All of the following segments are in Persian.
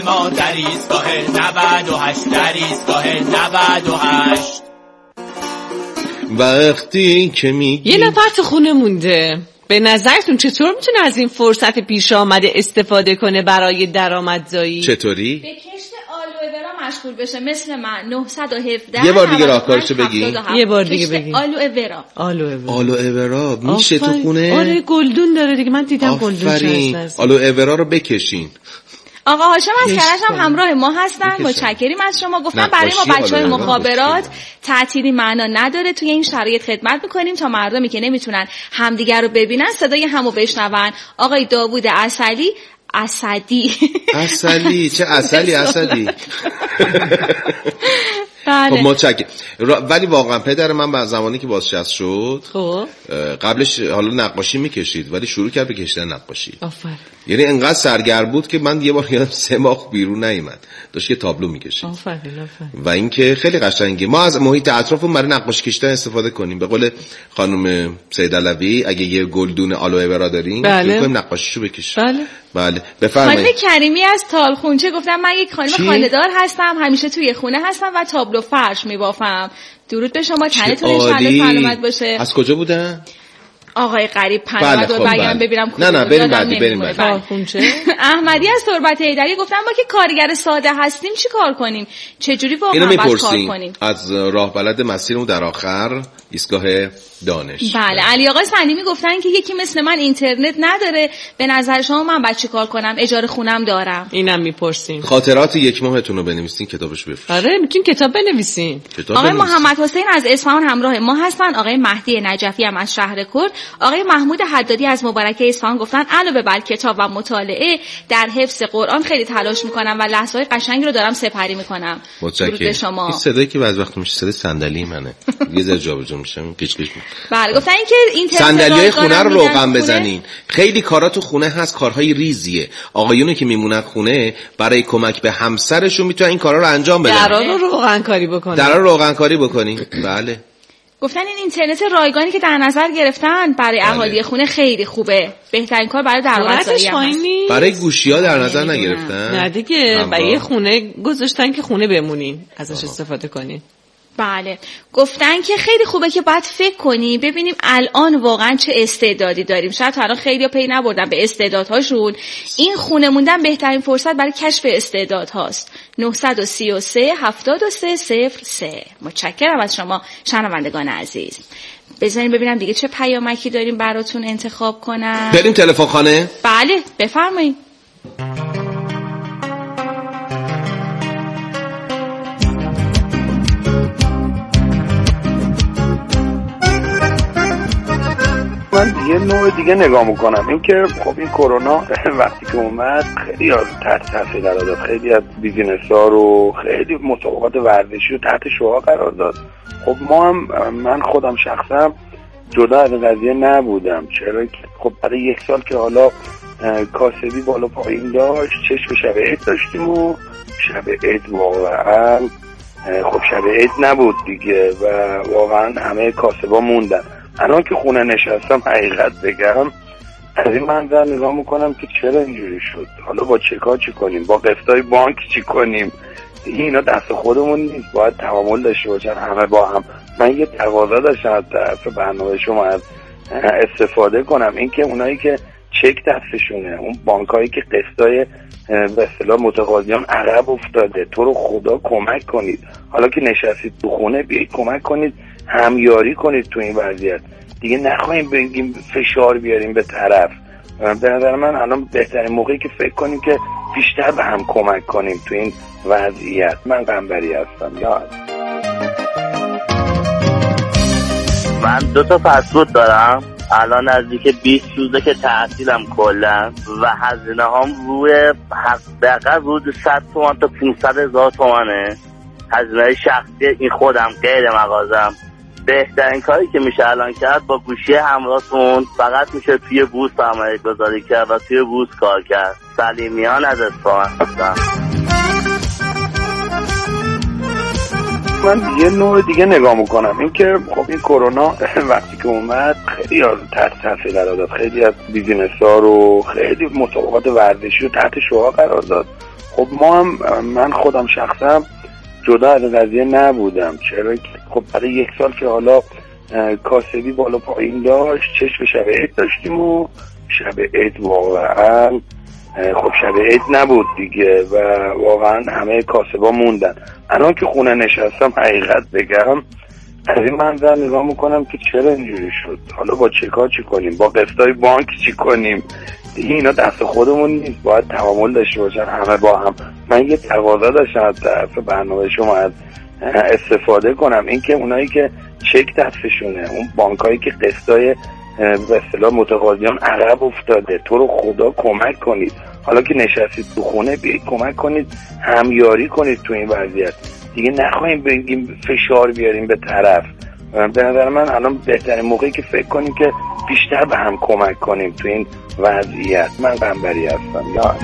ما در ایستگاه 98 در ایستگاه 98. وقتی که میگی یه نفر تو خونه مونده، به نظرتون چطور میتونه از این فرصت پیش آمده استفاده کنه برای درآمدزایی؟ چطوری؟ به کشت آلوئه ورا مشغول بشه مثل من. 917 یه بار دیگه راهکارشو بگی. یه بار دیگه بگی. آلوئه ورا میشه تو خونه؟ آره گلدون داره دیگه، من دیدم گلدون هست. آلوئه ورا رو بکشین. آقا هاشم از کرج هم همراه ما هستن. متشکریم از شما. گفتن برای ما بچهای مخابرات تعطیلی معنا نداره، توی این شرایط خدمت میکنیم تا مردمی که نمیتونن همدیگر رو ببینن صدای همو بشنون. آقای داوود اسدی چه اسدی بله. خب متشکرم. ولی واقعا پدر من به زمانی که بازنشسته شد، خب قبلش حالا نقاشی میکشید ولی شروع کرد به کشیدن نقاشی. آفرین. یعنی انقدر سرگرم بود که من یه بار یادم 3 ماه بیرون نیومد، داشت یه تابلو میکشید. آفرین. و اینکه خیلی قشنگه ما از محیط اطرافمون برای نقاشی کشیدن استفاده کنیم. به قول خانم سید علوی اگه یه گلدون آلوئه ورا داریم بله. کنیم نقاشیشو بکشیم. بله بفرمایید. خانم کریمی از تالخونچه گفتم من یک خانم خانه‌دار هستم، همیشه توی خونه هستم و تابلو فرش میبافم. درود به شما، تنتون انشالله سلامت باشه. از کجا بودن؟ آقای غریب پناه رو بگم ببینم کجا. نه بریم بعدی. احمدی از تربت حیدری گفتم ما که کارگر ساده هستیم چی کار کنیم؟ چه جوری واقعا باید کار کنیم؟ از راه بلد مسیرمون در آخر ایستگاه دانش. بله. علی آقا صنیمی گفتن که یکی مثل من اینترنت نداره، به نظر شما من باید چی کار کنم؟ اجاره خونم دارم. اینم میپرسین. خاطرات 1 ماهتون رو بنویسین، کتابشو بفرستین. آره میتونین کتاب بنویسین. آقای محمد حسین از اصفهان همراه ما هستن. آقای مهدی نجفی هم از شهر کرد. آقای محمود حدادی از مبارکه اصفهان گفتن علاوه بر کتاب و مطالعه در حفظ قرآن خیلی تلاش میکنم و لحظه‌های قشنگی رو دارم سپری میکنم. متشکرم. شما این صدایی که بعضی وقت میشه صدای صندلی منه. یه ذره جابجا میشم پیچ پیچ. بله گفتن اینکه اینترنت صندلیای خونه رو روغن بزنین. خیلی کارا تو خونه هست، کارهای ریزیه. آقایونی که میمونن خونه برای کمک به همسرشون میتونن این کارا رو انجام بدن. درا رو روغن کاری بکنین. بله. گفتن این اینترنت رایگانی که در نظر گرفتن برای اهالی خونه خیلی خوبه. بهترین کار برای درآمدزایی هست. برای گوشی‌ها در نظر نگرفتن. نه دیگه برای خونه گذاشتن که خونه بمونین، ازش استفاده کنین. بله. گفتن که خیلی خوبه که باید فکر کنیم ببینیم الان واقعا چه استعدادی داریم. شاید الان خیلی‌ها پی نبردن به استعدادهاشون. این خونه موندن بهترین فرصت برای کشف استعدادهاست. 933 73 03. متشکرم از شما شنوندگان عزیز. بذارین ببینم دیگه چه پیامکی داریم براتون انتخاب کنم. بریم تلفن خانه؟ بله بفرمایید. من یه نوع دیگه نگاه میکنم، این که خب این کرونا وقتی که اومد خیلی از تحت تاثیر قرار داد، خیلی از بیزینس‌ها رو، خیلی مسابقات ورزشی رو تحت شعاع قرار داد. خب من خودم شخصا جدا از قضیه نبودم، چرا که خب برای 1 سال که حالا کاسبی بالا پایین داشت، چشم شب عید داشتیم و شب عید واقعا خب شب عید نبود دیگه و واقعا همه کاسبا موندن. الان که خونه نشستم حقیقت بگم از این منظر نگاه میکنم که چرا اینجوری شد، حالا با چی کنیم، با قسطای بانک چی کنیم، اینا دست خودمون نیست، باید تعامل داشته باشن همه با هم. من یه تقاضا داشتم از طرف برنامه شما از استفاده کنم، این که اونایی که چک دستشونه، اون بانکایی که قسطای به اصطلاح متقاضیان عقب افتاده، تو رو خدا کمک کنید، حالا که نشستید تو خونه بیایید کمک کنید، همیاری کنید تو این وضعیت دیگه، نخواهیم بگیم فشار بیاریم به طرف. به نظر من الان بهترین موقعی که فکر کنیم که بیشتر به هم کمک کنیم تو این وضعیت. من قنبری هستم. من 2 پسپورت دارم، الان نزدیک 20 روزه که تعطیلم کلا و هزینه هام روی حداقل روز 100 تومان تا 500,000 تومانه. هزینه شخصی این خودم غیر مغازم. بهترین کاری که میشه الان کرد با گوشی همراهتون فقط میشه توی بوس سرمایه گذاری کرد و توی بوس کار کرد. سلیمیان از اصفهان هستم. من یه نوع دیگه نگاه میکنم، این که خب این کرونا وقتی که اومد خیلی تحت تاثیر قرار داد، خیلی از بیزینس‌ها رو، خیلی مسابقات ورزشی رو تحت شعاع قرار داد. خب من خودم شخصا جدا از قضیه نبودم، چرا که خب برای 1 سال که حالا کاسبی بالا پایین داشت، چشم شب عید داشتیم و شب عید واقعا خب شب عید نبود دیگه و واقعا همه کاسبا موندن. الان که خونه نشستم حقیقت بگم از این منظر نگاه میکنم که چرا اینجوری شد، حالا با چه کار چی کنیم، با قسطای بانک چی کنیم دیگه، اینا دست خودمون نیست، باید تعامل داشته باشن همه با هم. من یه تقاضا داشتم از طرف برنامه شما از استفاده کنم، این که اونایی که چک دستشونه، اون بانکایی که قسطای به اصطلاح متقاضیان عقب افتاده، تو رو خدا کمک کنید، حالا که نشستید تو خونه بیایید کمک کنید، همیاری کنید تو این وضعیت دیگه، نخواهیم بگیم فشار بیاریم به طرف. به نظر من الان بهترین موقعی که فکر کنیم که بیشتر به هم کمک کنیم تو این وضعیت. من قنبری هستم. یا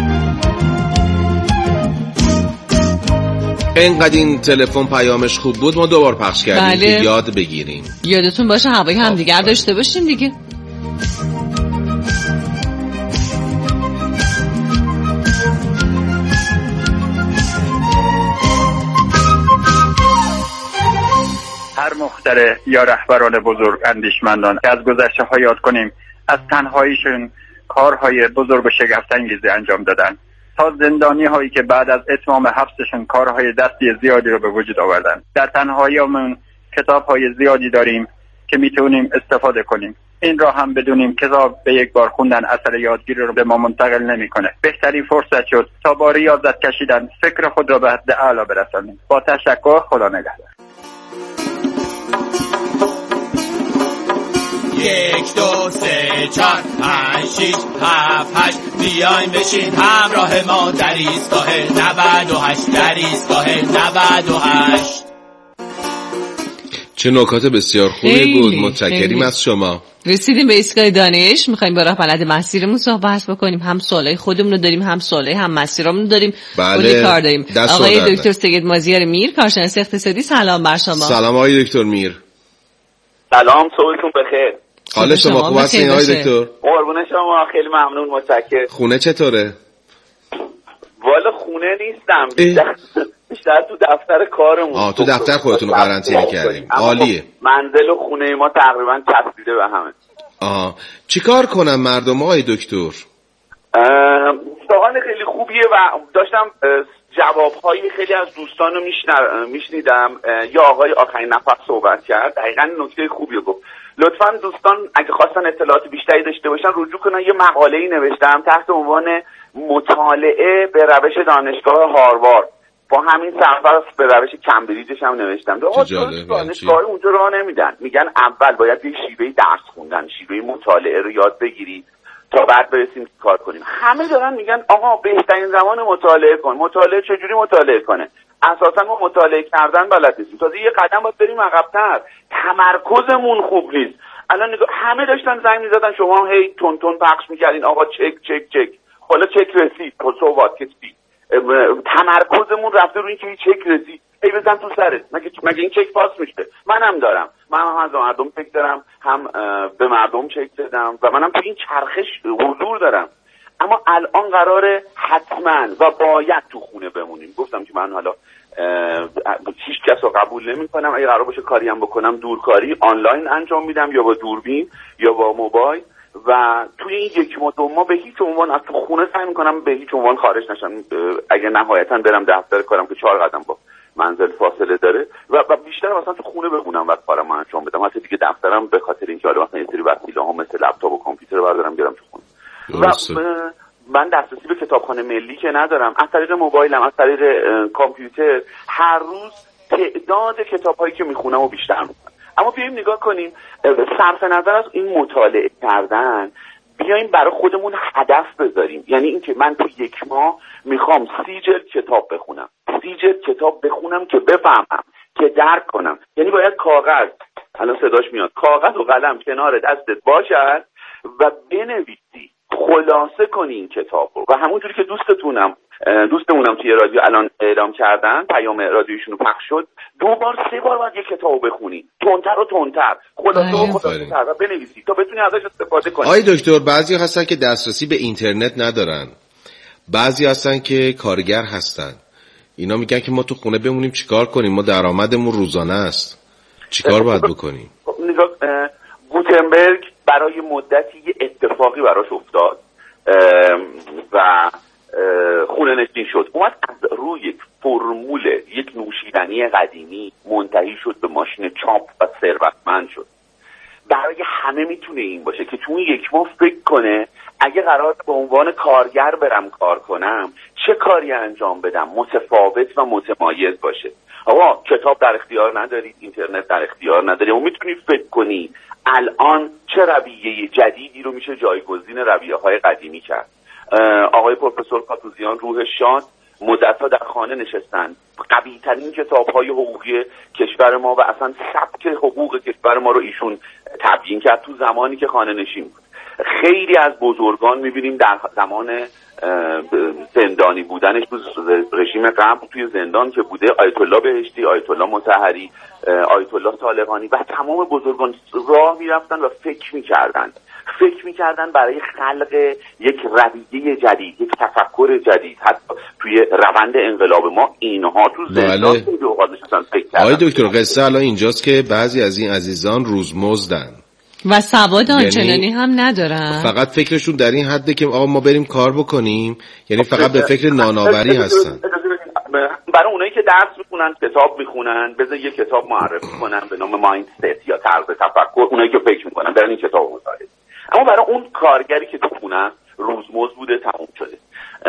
اینقدر این تلفن پیامش خوب بود ما دوبار پخش کردیم که یاد بگیریم. یادتون باشه هوای همدیگر داشته باشیم دیگه. هر مخترع یا رهبران بزرگ اندیشمندان که از گذشته ها یاد کنیم، از تنهاییشون کارهای بزرگ و شگفت‌انگیزی انجام دادن، تا زندانی هایی که بعد از اتمام حبسشون کارهای دستی زیادی رو به وجود آوردن. در تنهاییمون کتاب های زیادی داریم که میتونیم استفاده کنیم. این را هم بدونیم کتاب به یک بار خوندن اثر یادگیری رو به ما منتقل نمیکنه. بهترین فرصت شد تا با ریاضت کشیدن فکر خود را به حد اعلی برسانیم. با تشکر، خدا نگهدار. 1 2 3 4 5 6 7 8 بیاین بشین همراه ما در ایستگاه 98 در ایستگاه 98. چه نکات بسیار خوبی بود. متشکریم از شما. رسیدیم به ایستگاه دانش. میخوایم با راهبلد مسیرمون صحبت بکنیم. هم سوالای خودمون رو داریم، هم سوالای هم مسیرمون رو داریم. بله. کار داریم. آقای دکتر سید مازیار میر، کارشناس اقتصادی، سلام بر شما. سلام آقای دکتر میر. سلام، صبحتون بخیر. حال شما خوب هستین آقای دکتر؟ قربون شما، خیلی ممنون، متشکرم. خونه چطوره؟ والا خونه نیستم، بیشتر تو دفتر کارمون. تو دفتر خودتون رو قرنطینه کردیم. عالیه. منزل و خونه ما تقریبا چسبیده به همه. چیکار کنم مردم آقای دکتر؟ سوال خیلی خوبیه و داشتم جوابهای خیلی از دوستان رو میشنیدم. یا آقای آخرین نفر صحبت کرد، دقیقاً نکته خوبی گفت. لطفاً دوستان اگه خواستن اطلاعات بیشتری داشته باشن رجوع کنن. یه مقاله‌ای نوشتم تحت عنوان مطالعه به روش دانشگاه هاروارد، با همین سرفصل به روش کمبریجش هم نوشتم. دانشگاه اونجا راه نمیدن، میگن اول باید یه شیوه درس خوندن، شیوه مطالعه رو یاد بگیری تا بعد برسیم کار کنیم. همه دارن میگن آقا بهترین زمان مطالعه کن. مطالعه چجوری مطالعه کنه؟ اساسا ما مطالعه کردن بلد نیستیم، تازه یه قدم باید بریم عقب‌تر. تمرکزمون خوب نیست. الان نگاه، همه داشتن زنگ می‌زدن، شما هی تون تون پخش می‌کردین آقا چک چک چک. حالا چک رسید، صحبت کسی. تمرکزمون رفته روی اینکه چک رسید، ای بزن تو سرت، مگه این چک پاس میشه؟ منم دارم، من هم از مردم چک دارم، هم به مردم چک دادم و منم تو این چرخش حضور دارم. اما الان قراره حتما و باید تو خونه بمونیم. گفتم که من حالا هیچ کس رو قبول نمی کنم. اگه قرار باشه کاری هم بکنم دورکاری آنلاین انجام میدم، یا با دوربین یا با موبایل، و توی این 1 ماه به هیچ عنوان از تو خونه سعی میکنم به هیچ عنوان خارج نشم. اگه نهایتا برم دفتر کارم که 4 قدم با منزل فاصله داره و بیشتر مثلا تو خونه بمونم و کارم انجام بدم. حتی دیگه دفترم به خاطر اینکه حالا مثلا یه سری وسیله‌ها مثل لپتاپ و کامپیوتر بردارم بیارم تو خونه. و من دسترسی به کتابخانه ملی که ندارم، از طریق موبایلم، از طریق کامپیوتر هر روز تعداد کتاب‌هایی که میخونم و بیشتر میکنم. اما بیایم نگاه کنیم، صرف نظر از این مطالعه کردن بیایم برای خودمون هدف بذاریم. یعنی اینکه من تو 1 ماه میخوام 30 جلد کتاب بخونم، 30 جلد کتاب بخونم که بفهمم، که درک کنم. یعنی باید کاغذ، الان صداش میاد، کاغذ و قلم کنار دستت باشد و بنویسی، خلاصه کنی این کتاب رو. و همونجوری که دوستمونم توی رادیو الان اعلام کردن، پیام رادیوشون رو پخش شد، 2 بار 3 بار باید یک کتاب بخونی، تندتر و تندتر، خلاصه و بنویسی تا بتونی ازش استفاده کنی. آقای دکتر، بعضی هستن که دسترسی به اینترنت ندارن، بعضی هستن که کارگر هستن، اینا میگن که ما تو خونه بمونیم چیکار کنیم، ما درآمدمون روزانه است، چیکار باید بکنیم؟ نگاه، گوتنبرگ برای مدتی یه اتفاقی براش افتاد و خونه نشین شد، اومد از روی فرمول یک نوشیدنی قدیمی منتهی شد به ماشین چاپ و ثروتمند شد. برای همه میتونه این باشه که تو یک ماه فکر کنه اگه قرار به عنوان کارگر برم کار کنم چه کاری انجام بدم متفاوت و متمایز باشه. آقا کتاب در اختیار ندارید، اینترنت در اختیار نداری، اون میتونی فکر کنی الان چه رویه جدیدی رو میشه جایگزین رویه‌های قدیمی کرد. آقای پروفسور کاتوزیان روح شاد مدت‌ها در خانه نشستن، قوی‌ترین کتاب‌های حقوقی کشور ما و اصلا سبک حقوق کشور ما رو ایشون تبیین کرد تو زمانی که خانه نشین بود. خیلی از بزرگان می‌بینیم در زمان زندانی بودنش تو رژیم قبل توی زندان که بوده، آیت الله بهشتی، آیت الله مطهری، آیت الله طالقانی و تمام بزرگان راه می‌رفتن و فکر می‌کردن برای خلق یک رویه جدید، یک تفکر جدید. حتی توی روند انقلاب ما اینها تو زندان خیلی اوقات نشستن فکر کردن. آقای دکتر قصه الان اینجاست که بعضی از این عزیزان روزمزدن و سواد آنچنانی هم ندارن، فقط فکرشون در این حده که آقا ما بریم کار بکنیم، یعنی فقط به فکر نانآوری هستن. برای اونایی که درس میخونن، کتاب میخونن، بذار یه کتاب معرفی کنن به نام مایندست یا طرز تفکر، اونایی که فکر میکنن برن این کتاب مطالعه. اما برای اون کارگری که تو خونه روزمزد بوده تموم شده.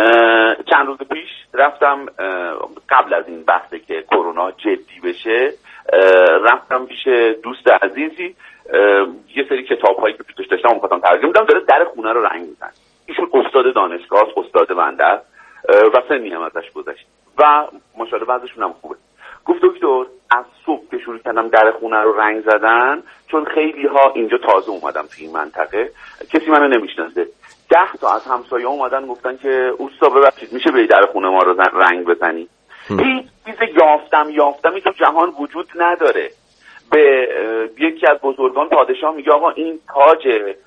چند روز پیش رفتم، قبل از این بحثه که کرونا جدی بشه، رفتم پیش دوست عزیزی، یه سری کتاب‌هایی که پیشش داشتم می‌خواستم ترجمه بدم، داره در خونه رو رنگ می‌زنه. ایشون استاد دانشگاه، استاد بنده و سنی هم ازش گذشت و ماشاءالله وضعشون هم خوبه. گفت دکتر از صبح که شروع کردم در خونه رو رنگ زدن، چون خیلی ها اینجا تازه اومدم تو این منطقه، کسی منو نمیشناسه، 10 تا از همسایه‌ها اومدن گفتن که اوستا ببخشید میشه بری در خونه ما رو رنگ بزنی. هیچ چیز یافتمی تو جهان وجود نداره. به یکی از بزرگان پادشاه میگه آقا این تاج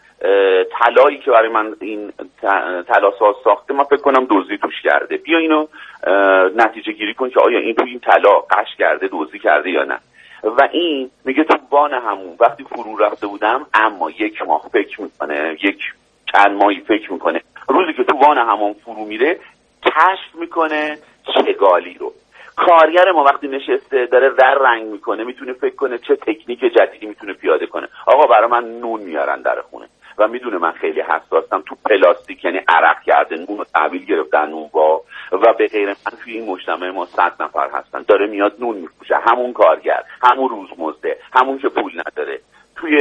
طلایی که برای من این طلا ساز ساخته، من فکر کنم دزدی توش کرده، بیا اینو نتیجه گیری کن که آیا این تو این طلا قش کرده، دزدی کرده یا نه. و این میگه تو وان همون وقتی فرو رفته بودم، اما 1 ماه فکر میکنه، چند ماهی فکر میکنه، روزی که تو وان همون فرو میره کشف میکنه چگالی رو. کارگر ما وقتی نشسته داره رنگ میکنه، میتونه فکر کنه چه تکنیک جدیدی میتونه پیاده کنه. آقا برای من نون میارن در خونه و میدونه من خیلی حساسم، تو پلاستیک یعنی عرق کرده نون رو تحویل گرفتن نون با و به غیر من توی این مجتمع ما 100 نفر هستن، داره میاد نون میفروشه، همون کارگر، همون روزمزده، همون که پول نداره. توی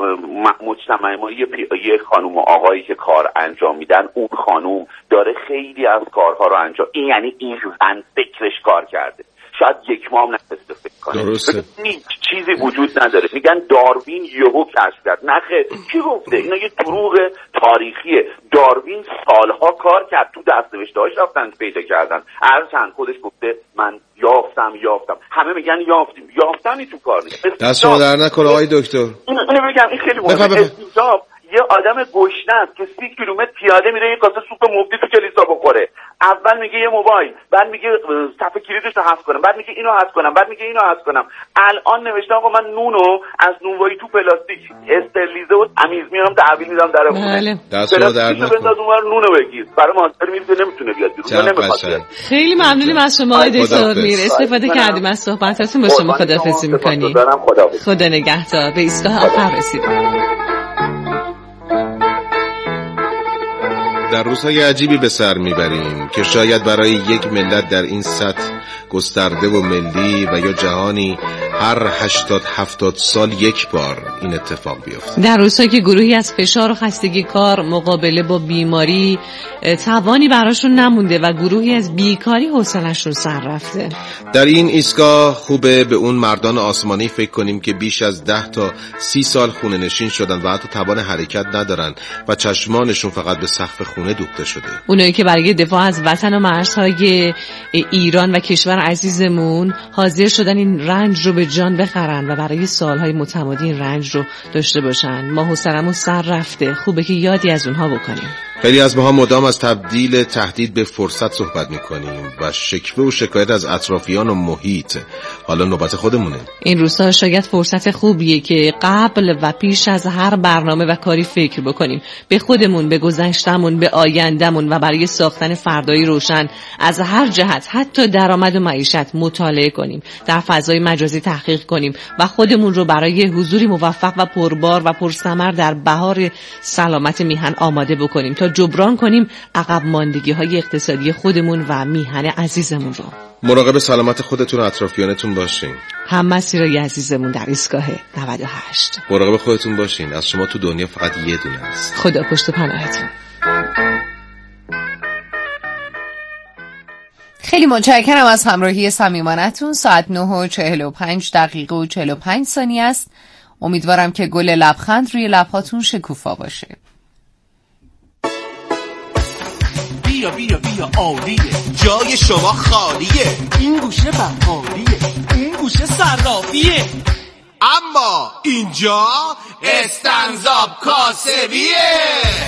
مجتمع ما یه خانم و آقایی که کار انجام میدن، اون خانم داره خیلی از کارها رو انجام، این یعنی این زن فکرش کار کرده، شاید 1 ماه هم نتونسته فکر کنه. هیچ چیزی وجود نداره. میگن داروین یهو کشف کرد، نخه کی گفته؟ اینا یه دروغ تاریخیه. داروین سالها کار کرد، تو دست‌نوشته‌هاش رفتن پیدا کردن، هرچند خودش گفته من یافتم. همه میگن یافتنی تو کار نیست. دست شما در نکنه آقای دکتر. اینو بگم، این خیلی مهمه. استیضاح یه آدم گشنه است که 30 کیلومتر پیاده میره یه کاسه سوپ مفتی تو کلیسا بخوره. اول میگه یه موبایل، بعد میگه صفحه کلیدش رو حذف کنم، بعد میگه اینو حذف کنم، بعد میگه اینو حذف کنم. الان نوشته آقا من نونو از نونوایی تو پلاستیک استرلیزه و تمیز میارم تحویل میدم در خونه. دست شما در نکنه. بنداز اونور نونو بگیر. برای ماستر میگه نمیتونه بیاد بیرون. خیلی ممنونیم از شما آقای دکتر میر، استفاده کردیم از صحبتاتون. با شما خداحافظی می‌کنیم. خدا نگهدار. به ایستگاه آخر رسیدیم. در روزهای عجیبی به سر میبریم که شاید برای یک ملت در این سطح گسترده و ملی و یا جهانی هر 80-70 سال یک بار این اتفاق بیفته. در روزهایی که گروهی از فشار و خستگی کار، مقابله با بیماری توانی براشون نمونده و گروهی از بیکاری حوصله‌شون سر رفته. در این ایستگاه خوبه به اون مردان آسمانی فکر کنیم که بیش از 10 تا 30 سال خونه نشین شدن و حتی توان حرکت ندارن و چشمانشون فقط به سقف خونه دوخته شده. اونایی که برای دفاع از وطن و مرزهای ایران و کشور عزیزمون حاضر شدن این رنج رو به جان بخرن و برای سالهای متمادی این رنج رو داشته باشن. ما حوصله‌مون سر رفته، خوبه که یادی از اونها بکنیم. خیلی از ماها مدام از تبدیل تهدید به فرصت صحبت میکنیم و شکوه و شکایت از اطرافیان و محیط. حالا نوبت خودمونه. این روزها شاید فرصت خوبیه که قبل و پیش از هر برنامه و کاری فکر بکنیم. به خودمون، به گذشتمون، به آیندمون و برای ساختن فردایی روشن از هر جهت، حتی درآمد و معیشت مطالعه کنیم، در فضای مجازی تحقیق کنیم و خودمون رو برای حضوری موفق و پربار و پرثمر در بهار سلامت میهن آماده بکنیم تا جبران کنیم عقب ماندگی‌های اقتصادی خودمون و میهن عزیزمون رو. مراقب سلامت خودتون و اطرافیانتون باشین. هم مسیرای عزیزمون در ایستگاه 98. مراقب خودتون باشین. از شما تو دنیا فقط یه دونه است. خدا پشت پناهتون. خیلی متشکرم از همراهی صمیمانه‌تون. ساعت 9:45 و 45 ثانیه است. امیدوارم که گل لبخند روی لب‌هاتون شکوفا باشه. بیا بیا بیا عالیه، جای شما خالیه، این گوشه بقالیه، این گوشه صرافیه، اما اینجا استنزاب کاسبیه.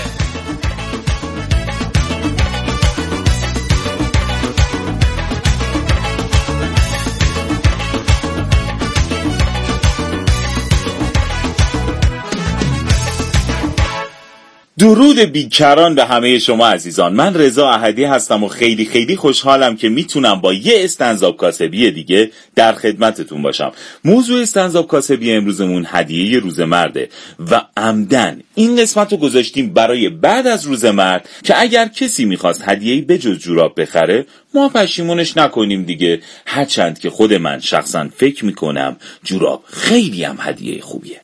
درود بیکران به همه شما عزیزان. من رضا احدی هستم و خیلی خیلی خوشحالم که میتونم با یه استنزاب کاسبی دیگه در خدمتتون باشم. موضوع استنزاب کاسبی امروزمون هدیه روز مرده و عمدن این قسمت رو گذاشتیم برای بعد از روز مرد که اگر کسی میخواست هدیه‌ای بجز جوراب بخره ما پشیمونش نکنیم دیگه، هرچند که خود من شخصا فکر میکنم جوراب خیلی هم هدیه خوبیه.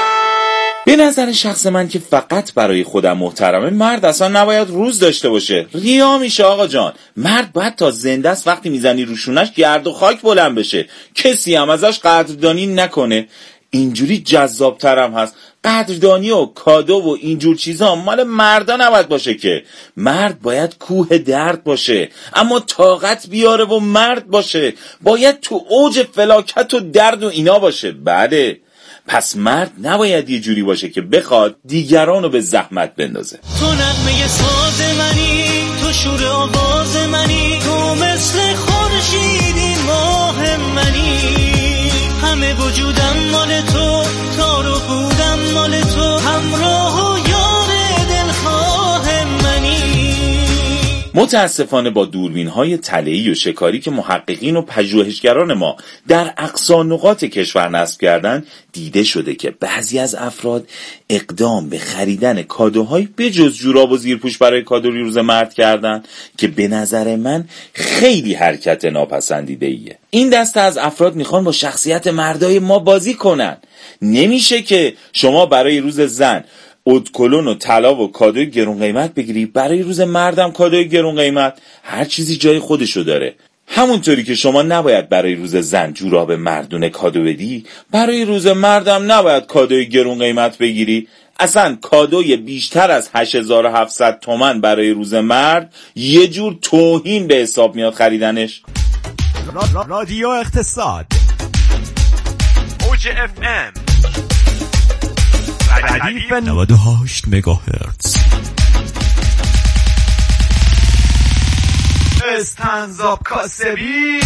به نظر شخص من که فقط برای خودم محترمه، مرد اصلا نباید روز داشته باشه. ریا میشه آقا جان. مرد باید تا زنده است وقتی میزنی روشونش گرد و خاک بلند بشه، کسی هم ازش قدردانی نکنه. اینجوری جذابترم هست. قدردانی و کادو و اینجور چیزا مال مردا نباید باشه که. مرد باید کوه درد باشه اما طاقت بیاره و مرد باشه. باید تو اوج فلاکت و درد و اینا باشه. بله، پس مرد نباید یه جوری باشه که بخواد دیگرانو به زحمت بندازه. تو نغمه ساز منی، تو شور آواز منی، تو مثل خورشیدی ماه منی، همه وجودم مال تو، تار و پودم مال تو، همراه و یار دلخواه منی. متاسفانه با دوربین‌های طلایی و شکاری که محققین و پژوهشگران ما در اقصا نقاط کشور نصب کردن، دیده شده که بعضی از افراد اقدام به خریدن کادوهای بجز جوراب و زیرپوش برای کادوی روز مرد کردن که به نظر من خیلی حرکت ناپسندیده‌ایه. این دسته از افراد میخوان با شخصیت مردای ما بازی کنن. نمیشه که شما برای روز زن اودکلون و طلا و کادوی گرون قیمت بگیری، برای روز مردم کادوی گرون قیمت. هر چیزی جای خودشو داره. همونطوری که شما نباید برای روز زن جوراب مردونه کادو بدی، برای روز مردم نباید کادوی گرون قیمت بگیری. اصلا کادوی بیشتر از 8700 تومان برای روز مرد یه جور توهین به حساب میاد خریدنش. رادیو اقتصاد اوج اف ام ردیف 98 مگاهرتز. استنزاب کاسبی.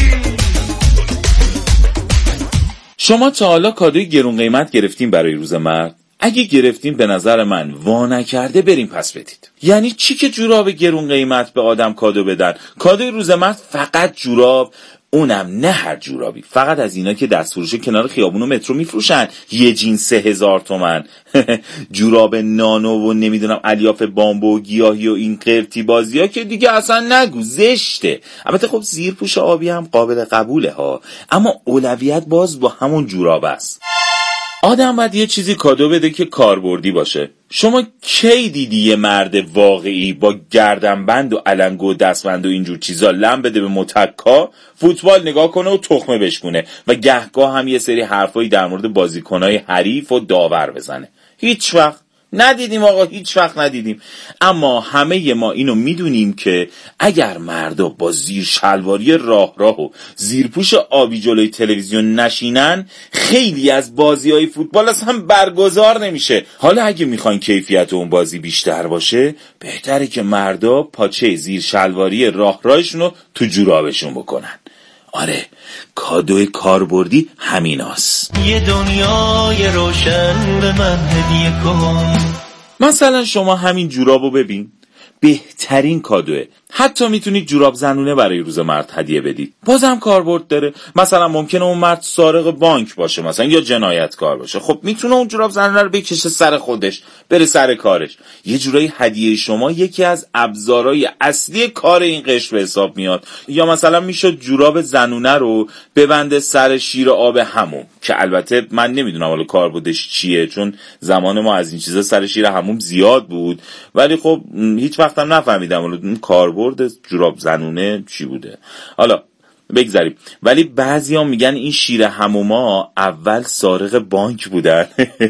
شما تا حالا کادوی گرون قیمت گرفتین برای روز مرد؟ اگه گرفتین به نظر من وا نکرده بریم پس بدید. یعنی چی که جوراب گرون قیمت به آدم کادو بدن؟ کادوی روز مرد فقط جوراب، اونم نه هر جورابی، فقط از اینا که دستفروش کنار خیابون و مترو میفروشن، یه جین 3000 تومان. جوراب نانو و نمیدونم الیاف بامبو و گیاهی و این قرتی بازی ها که دیگه اصلا نگو، زشته. البته خب زیرپوش آبی هم قابل قبوله ها، اما اولویت باز با همون جوراب است. آدم باید یه چیزی کادو بده که کاربردی باشه. شما کی دیدی یه مرد واقعی با گردنبند و علنگو و دستبند و اینجور چیزا لم بده به متکا، فوتبال نگاه کنه و تخمه بشکونه و گهگاه هم یه سری حرفایی در مورد بازیکنای حریف و داور بزنه؟ هیچ وقت. ندیدیم آقا، هیچ وقت ندیدیم. اما همه ما اینو میدونیم که اگر مردا با زیر شلواری راه و زیرپوش آبی جلوی تلویزیون نشینن، خیلی از بازی‌های فوتبال اصلا برگزار نمیشه. حالا اگه میخواین کیفیت اون بازی بیشتر باشه، بهتره که مردا پاچه زیر شلواری راهشون رو تو جورابشون بکنن. آره، کادوی کاربردی همیناست. یه دنیای روشن به من هدیه کن. مثلا شما همین جورابو ببین، بهترین کادوه. حتی میتونید جوراب زنونه برای روز مرد هدیه بدید، بازم کاربرد داره. مثلا ممکنه اون مرد سارق بانک باشه مثلا، یا جنایتکار باشه، خب میتونه اون جوراب زنونه رو بکشه سر خودش، بره سر کارش. یه جورایی هدیه شما یکی از ابزارهای اصلی کار این قشر به حساب میاد. یا مثلا میشد جوراب زنونه رو ببنده سر شیر آب حموم، که البته من نمیدونم حالا کاربردش چیه، چون زمان ما از این چیزا سر شیر حموم زیاد بود، ولی خب هیچ وقتم نفهمیدم حالا اون کاربرد جوراب زنونه چی بوده. حالا بگذاریم. ولی بعضیا میگن این شیر حموما اول سارق بانک بودن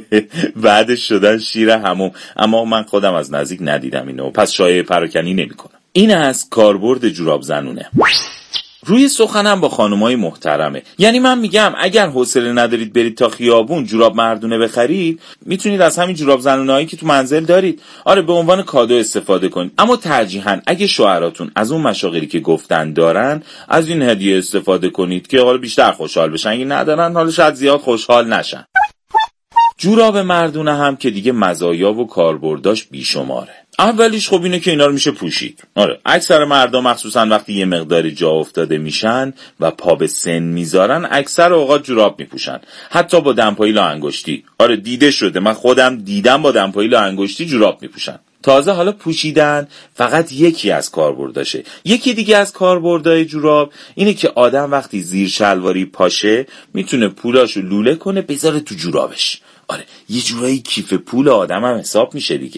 بعدش شدن شیر حموم، اما من خودم از نزدیک ندیدم اینو، پس شایعه پراکنی نمیکنم. این از کاربرد جوراب زنونه. روی سخنم با خانمای محترمه. یعنی من میگم اگر حوصله ندارید برید تا خیابون جوراب مردونه بخرید، میتونید از همین جوراب زنونه‌ای که تو منزل دارید، آره، به عنوان کادو استفاده کنید. اما ترجیحاً اگه شوهراتون از اون مشاغلی که گفتن دارن، از این هدیه استفاده کنید که حالا بیشتر خوشحال بشن. اگه ندارن حالا شاید زیاد خوشحال نشن. جوراب مردونه هم که دیگه مزایا و کاربرداش بیشماره. اولیش خب اینه که اینا رو میشه پوشید. آره، اکثر مردا مخصوصا وقتی یه مقداری جا افتاده میشن و پا به سن میذارن، اکثر اوقات جوراب میپوشن، حتی با دمپایی لا انگشتی. آره، دیده شده، من خودم دیدم با دمپایی لا انگشتی جوراب میپوشن. تازه حالا پوشیدن فقط یکی از کاربرداشه. یکی دیگه از کاربردهای جوراب اینه که آدم وقتی زیر شلواری پاشه میتونه پولاشو لوله کنه بذاره تو جورابش. آره، یه جورایی کیف پول آدم هم حساب میشه دیگه.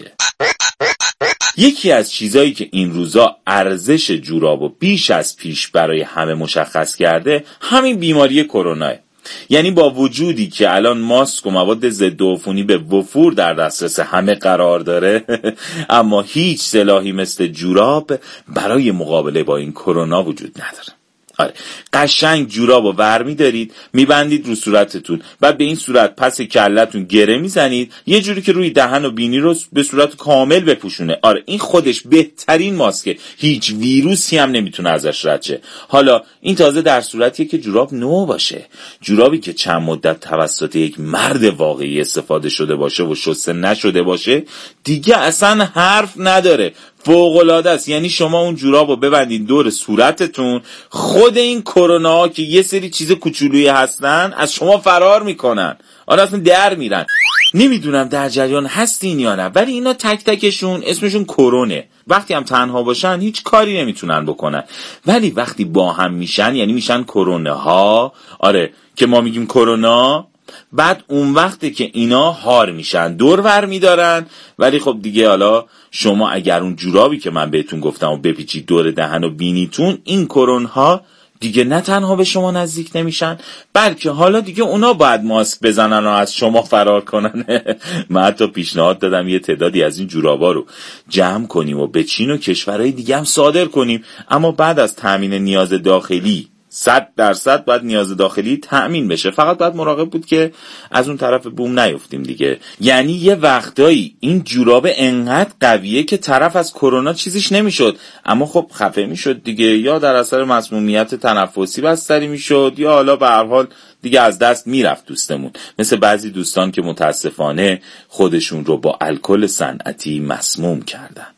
یکی از چیزایی که این روزا ارزش جورابو بیش از پیش برای همه مشخص کرده، همین بیماری کروناه. یعنی با وجودی که الان ماسک و مواد ضد عفونی به وفور در دسترس همه قرار داره اما هیچ سلاحی مثل جوراب برای مقابله با این کرونا وجود نداره. آره، قشنگ جورابو ورمی دارید، میبندید رو صورتتون، بعد به این صورت پس کلتون گره میزنید، یه جوری که روی دهن و بینی رو به صورت کامل بپوشونه. آره، این خودش بهترین ماسکه، هیچ ویروسی هم نمیتونه ازش رد شه. حالا این تازه در صورتیه که جوراب نو باشه، جورابی که چند مدت توسط یک مرد واقعی استفاده شده باشه و شسته نشده باشه دیگه اصلا حرف نداره، فوق‌العاده است. یعنی شما اون جورابو ببندید دور صورتتون، خود این کرونا که یه سری چیز کوچولویی هستن از شما فرار میکنن. آره، اصلا در میرن. نمیدونم در جریان هستین یا نه، ولی اینا تک تکشون اسمشون کرونه. وقتی هم تنها باشن هیچ کاری نمیتونن بکنن، ولی وقتی با هم میشن یعنی میشن کرونه ها. آره، که ما میگیم کرونا. بعد اون وقته که اینا هار میشن، دور ور میدارن. ولی خب دیگه حالا شما اگر اون جورابی که من بهتون گفتم و بپیچید دور دهن و بینیتون، این کرونها دیگه نه تنها به شما نزدیک نمیشن، بلکه حالا دیگه اونا باید ماسک بزنن و از شما فرار کنن. من حتی پیشنهاد دادم یه تعدادی از این جورابا رو جمع کنیم و به چین و کشورهای دیگه هم صادر کنیم، اما بعد از تامین نیاز داخلی 100% باید نیاز داخلی تأمین بشه. فقط باید مراقب بود که از اون طرف بوم نیفتیم دیگه. یعنی یه وقتایی این جوراب انقدر قویه که طرف از کرونا چیزیش نمیشد، اما خب خفه میشد دیگه، یا در اثر مسمومیت تنفسی بستری میشد، یا حالا به هر حال دیگه از دست میرفت دوستمون. مثل بعضی دوستان که متاسفانه خودشون رو با الکل صنعتی مسموم کردن.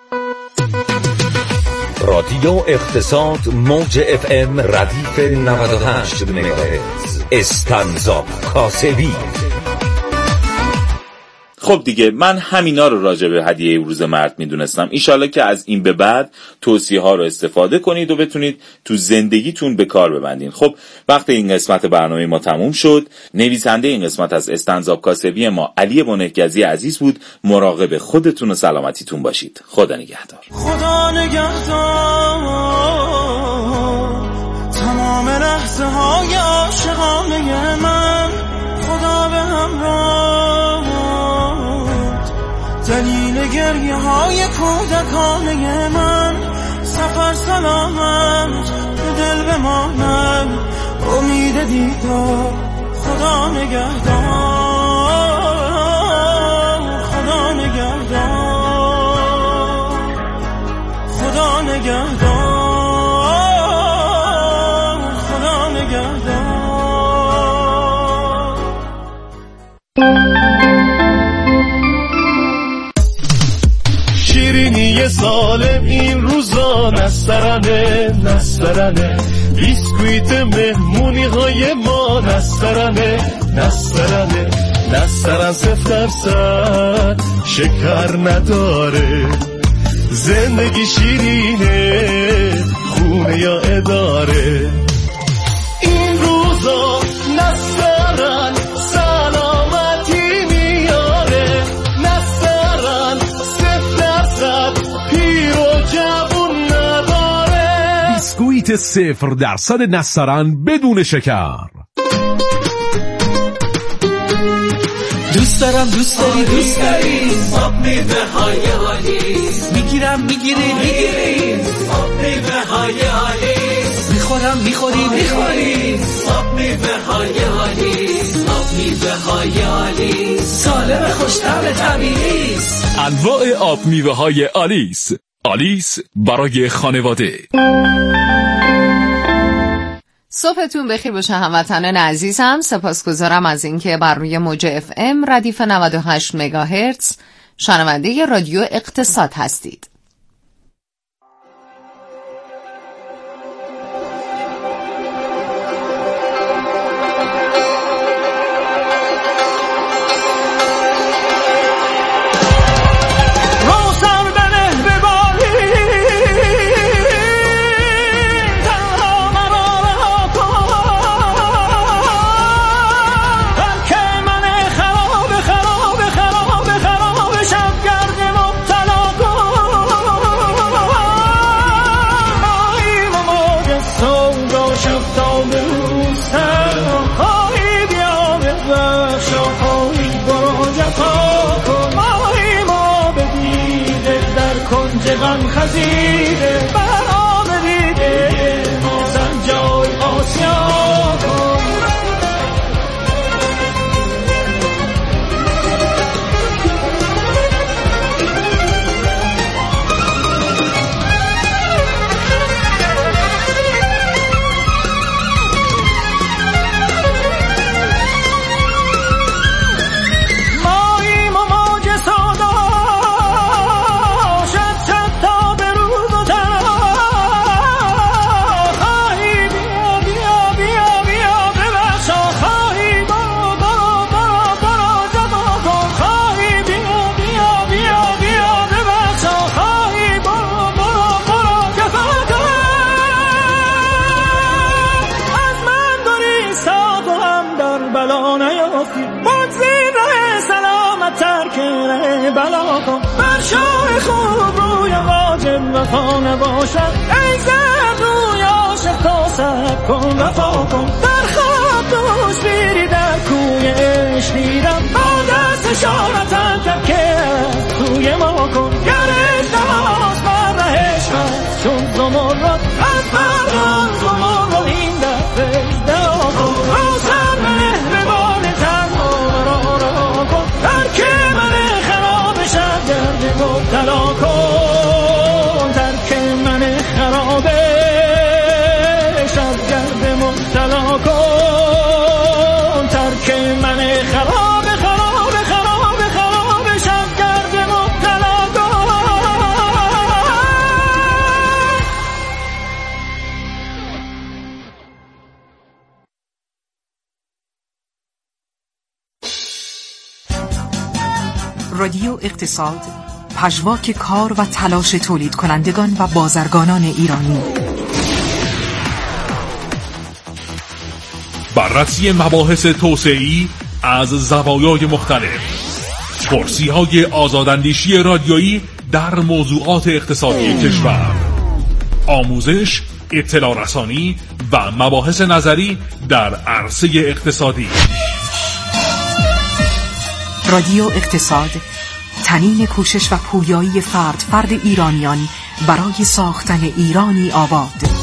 رادیو اقتصاد موج FM ردیف 98 مگاهرتز استنزاب کاسبی. خب دیگه من همینا رو راجع به هدیه روز مرد میدونستم. ایشالله که از این به بعد توصیه ها رو استفاده کنید و بتونید تو زندگیتون به کار ببندین. خب وقت این قسمت برنامه ما تموم شد. نویسنده این قسمت از استنزاب کاسبی ما علی بنهگزی عزیز بود. مراقب خودتون و سلامتیتون باشید. خدا نگهدار. خدا نگهدار تمام لحظه های عاشقانه من. خدا به همراه گریه های کودکانه من، سفر سلامت به دل بماند، امید دیدار خدا نگهدار، خدا نگهدار، خدا نگهدار، خدا نگهدار. شیرینی سالم این روزا نسترنه، نسترنه بیسکویت مهمونی های ما نسترنه، نسترنه نسترن 0% شکر نداره، زندگی شیرینه خونه یا اداره. این روزا نسترن سلامتی میاره، نسترن 0% پیر و جوون نداره. بیسکویت 0% نسترن بدون شکر. دوست دارم دوست داری دوست داری آب میوه های آلیس، میگیرم میگیری میگیری آب میوه های آلیس، میخورم میخوری میخوری آب میوه های آلیس، آب میوه های آلیس سالم خوش‌طعم طبیعی است. انواع آب میوه های آلیس، آلیس برای خانواده. صبحتون بخیر باشه هموطنان عزیزم. سپاسگزارم از اینکه بر روی موج FM ردیف 98 مگاهرتز شنونده رادیو اقتصاد هستید. غم خزیده برام ریده مازن جای آسیا کن. وفا نباشد ای زد روی عاشق تا سب کن وفا کن. در خواب دوش بیری در کوی عشق دیدم با دست اشارتم تبکه توی ما کن. گر اجتماعات بر رهش هست چون زمرد از بردان زمرد این دفعه دعا کن. روزم مهربان تنها را کن ترک من خراب شد گرد مبتلا کن. رادیو اقتصاد، پژواک کار و تلاش تولید کنندگان و بازرگانان ایرانی. بررسی مباحث توسعه‌ای از زوایای مختلف، کرسی‌های آزاداندیشی رادیویی در موضوعات اقتصادی کشور، آموزش، اطلاع رسانی و مباحث نظری در عرصه اقتصادی. رادیو اقتصاد، تنین کوشش و پویایی فرد ایرانیان برای ساختن ایرانی آباد.